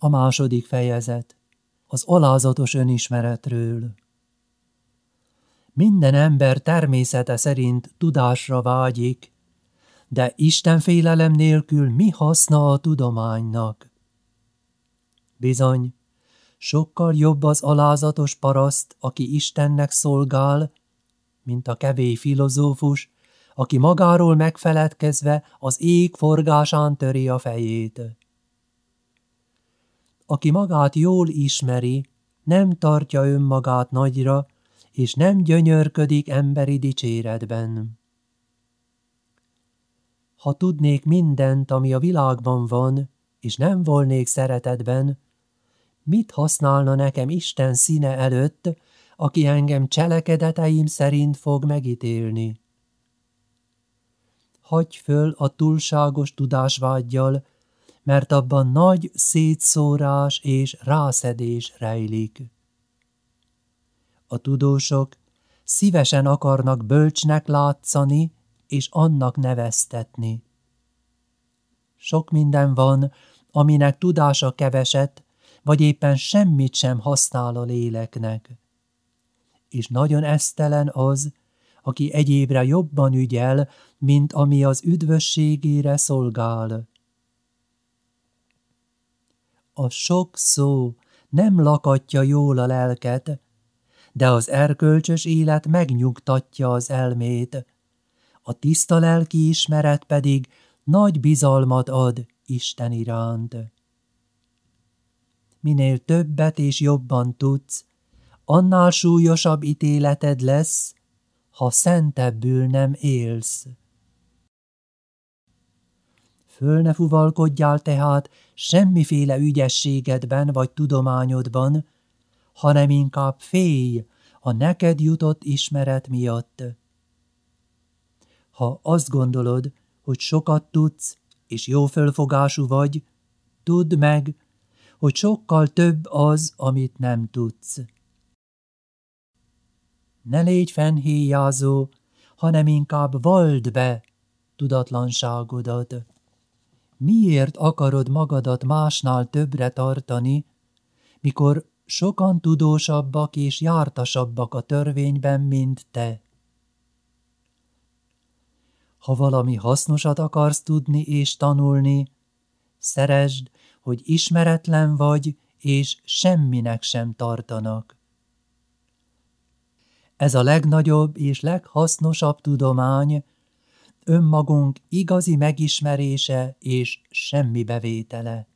A második fejezet az alázatos önismeretről. Minden ember természete szerint tudásra vágyik, de istenfélelem nélkül mi haszna a tudománynak? Bizony, sokkal jobb az alázatos paraszt, aki Istennek szolgál, mint a kevély filozófus, aki magáról megfeledkezve az ég forgásán töri a fejét. Aki magát jól ismeri, nem tartja önmagát nagyra, és nem gyönyörködik emberi dicséretben. Ha tudnék mindent, ami a világban van, és nem volnék szeretetben, mit használna nekem Isten színe előtt, aki engem cselekedeteim szerint fog megítélni? Hagyj föl a túlságos tudásvággyal, mert abban nagy szétszórás és rászedés rejlik. A tudósok szívesen akarnak bölcsnek látszani, és annak neveztetni. Sok minden van, aminek tudása keveset, vagy éppen semmit sem használ a léleknek. És nagyon esztelen az, aki egyébre jobban ügyel, mint ami az üdvösségére szolgál. A sok szó nem lakatja jól a lelket, de az erkölcsös élet megnyugtatja az elmét, a tiszta lelki ismeret pedig nagy bizalmat ad Isten iránt. Minél többet és jobban tudsz, annál súlyosabb ítéleted lesz, ha szentebbül nem élsz. Föl ne fuvalkodjál tehát semmiféle ügyességedben vagy tudományodban, hanem inkább félj a neked jutott ismeret miatt. Ha azt gondolod, hogy sokat tudsz, és jó fölfogású vagy, tudd meg, hogy sokkal több az, amit nem tudsz. Ne légy fennhéjázó, hanem inkább valld be tudatlanságodat. Miért akarod magadat másnál többre tartani, mikor sokan tudósabbak és jártasabbak a törvényben, mint te? Ha valami hasznosat akarsz tudni és tanulni, szeresd, hogy ismeretlen vagy, és semminek sem tartanak. Ez a legnagyobb és leghasznosabb tudomány, önmagunk igazi megismerése és semmi bevétele.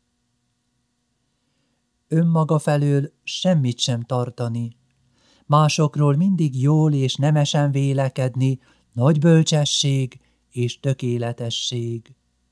Önmaga felől semmit sem tartani, másokról mindig jól és nemesen vélekedni, nagy bölcsesség és tökéletesség.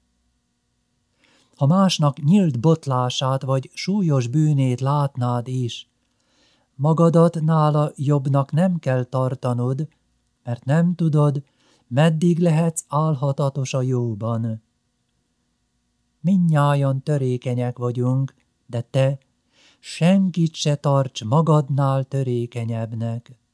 Ha másnak nyílt botlását vagy súlyos bűnét látnád is, magadat nála jobbnak nem kell tartanod, mert nem tudod, meddig lehetsz álhatatos a jóban. Mindnyájan törékenyek vagyunk, de te senkit se tarts magadnál törékenyebbnek.